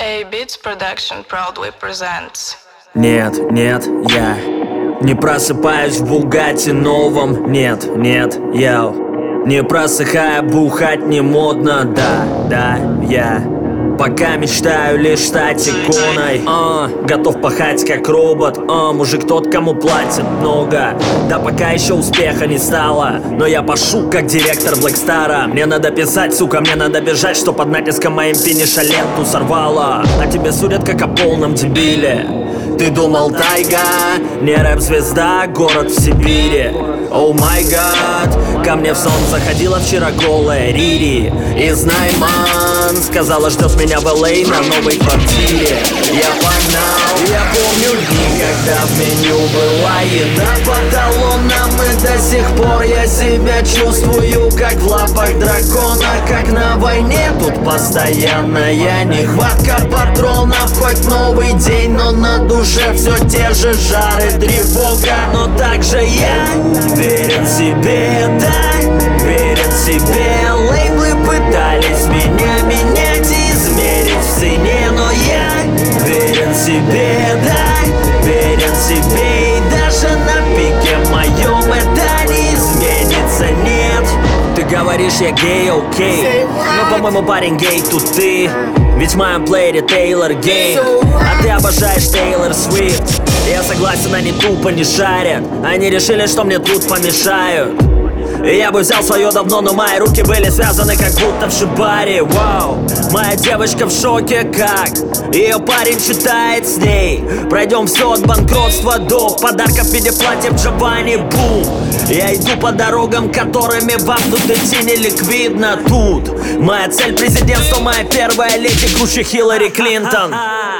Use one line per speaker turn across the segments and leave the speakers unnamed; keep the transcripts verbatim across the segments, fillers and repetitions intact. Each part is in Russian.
A-Beats Production proudly presents.
Нет, нет, я не просыпаюсь в Бугатти новом. Нет, нет, я не просыхая, бухать не модно. Да, да, я пока мечтаю лишь стать иконой. а, Готов пахать как робот. а, Мужик тот, кому платят много. Да пока еще успеха не стало, но я пашу как директор Блэкстара. Мне надо писать, сука, мне надо бежать, что под натиском моим финиша ленту сорвало. А тебе судят как о полном дебиле. Ты думал, тайга, не рэп-звезда, город в Сибири. Оу май гад, ко мне в сон заходила вчера голая Рири из Найман. Сказала, ждет меня в эл эй на новой квартире. Я погнал, я помню дни, когда в меню была еда по талонам. И до сих пор я себя чувствую, как в лапах дракона. Как на войне, тут постоянная нехватка патронов. Хоть новый день, но на душе все те же жары, тревога. Но также я верен себе, да, верен себе. Лейблы пытались меня менять и измерить в цене, но я верен себе, да, верен себе. И даже на пике моем это не изменится, нет. Ты говоришь, я гей, окей, но, по-моему, парень гей тут ты. Ведь в моем плеере Тейлор гей, а ты обожаешь Тейлор Свифт. Я согласен, они тупо не шарят. Они решили, что мне тут помешают. И я бы взял свое давно, но мои руки были связаны, как будто в шибаре. Вау, моя девочка в шоке, как ее парень читает с ней. Пройдем все от банкротства до подарка в виде платья в Джованни. Бум. Я иду по дорогам, которыми вам тут идти не ликвидно. Тут моя цель президентство, моя первая леди круче Хиллари Клинтон.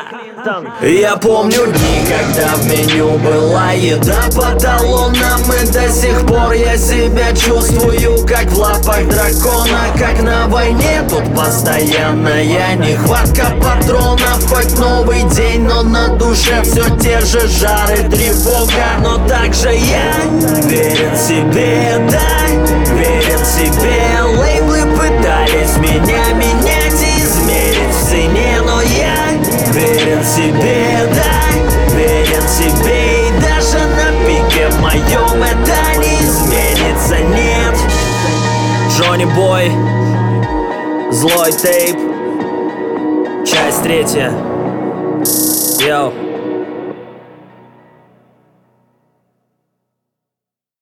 Я помню дни, когда в меню была еда по талонам. И до сих пор я себя чувствую, как в лапах дракона. Как на войне, тут постоянная нехватка патронов. Хоть новый день, но на душе все те же жары, тревога. Но также я верен себе, да, верен себе. Лейблы пытались меня менять и измерить в цене, но я верен себе, да, верен себе. И даже на пике моем это не изменится, нет. Джонни Бой, Злой тейп, часть третья. Йоу.